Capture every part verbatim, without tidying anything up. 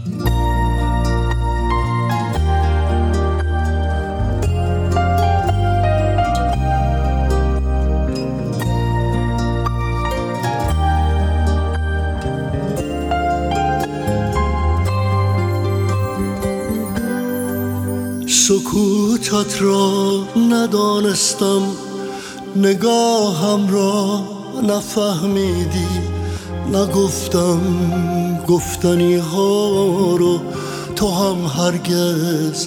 سکوتت را ندانستم، نگاهم را نفهمیدی، نگفتم گفتنی ها رو تو هم هرگز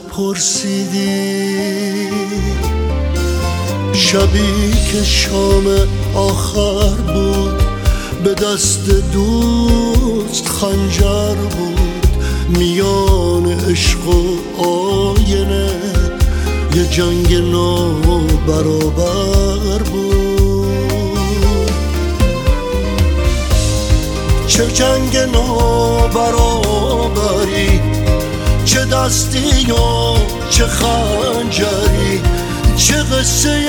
نپرسیدی. شبی که شام آخر بود، به دست دوست خنجر بود، میان عشق و آینه یه جنگ نابرابر بود. چه جنگ نابرابری، چه دستی و چه خنجری، چه قصه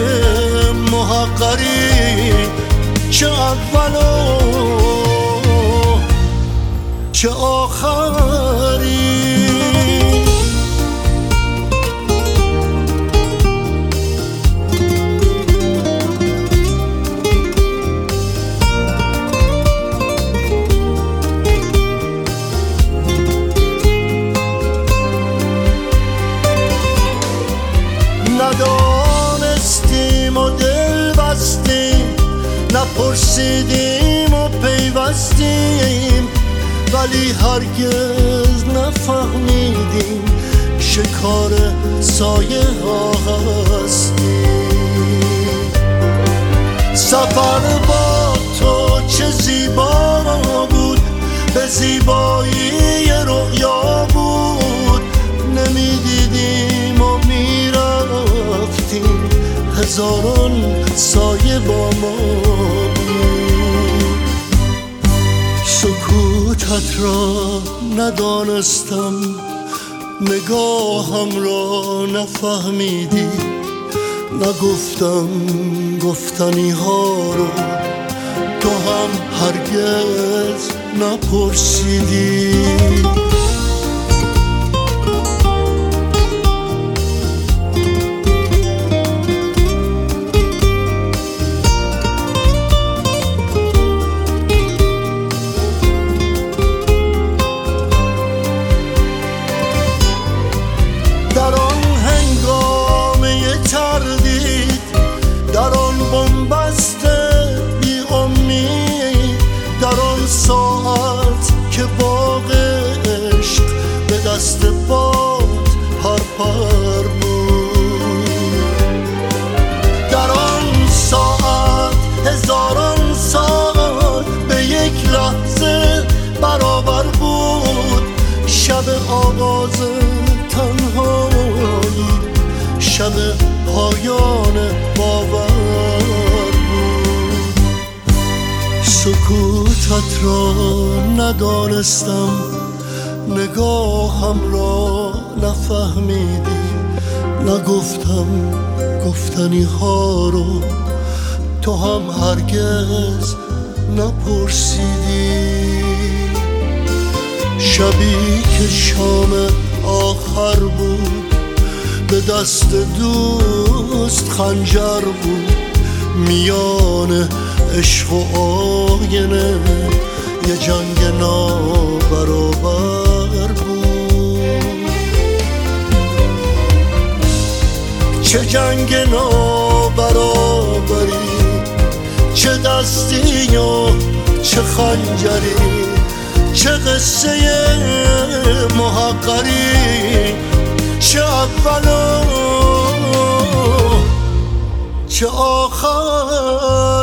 محقری، چه اول و چه آخری. ندانستیم و دل بستیم، نپرسیدیم و پیوستیم، ولی هرگز نفهمیدیم شکار سایه ها هستیم. سفر با تو چه زیبا بود، به زیبایی رؤیا بود، نمیدیدیم و میرفتیم، هزاران سایه با ما بود. سکوتت را ندانستم، نگاهم را نفهمیدی، نگفتم گفتنی ها رو تو هم هرگز نپرسیدی. در آن بنبست بی امید، در آن ساعت که باغ عشق به دست باد پرپر بود، در آن ساعت هزاران سال به یک لحظه برابر بود. شب آغاز تنهایی، شب پایان باور بود. سکوتت را ندانستم، نگاهم را نفهمیدی، نگفتم گفتنی ها رو تو هم هرگز نپرسیدی. شبی که شام آخر بود، به دست دوست خنجر بود، میان عشق و آینه یه جنگ نابرابر بود. چه جنگ نابرابری، چه دستی و چه خنجری، چه قصه محقری، چه اول و چه آخر.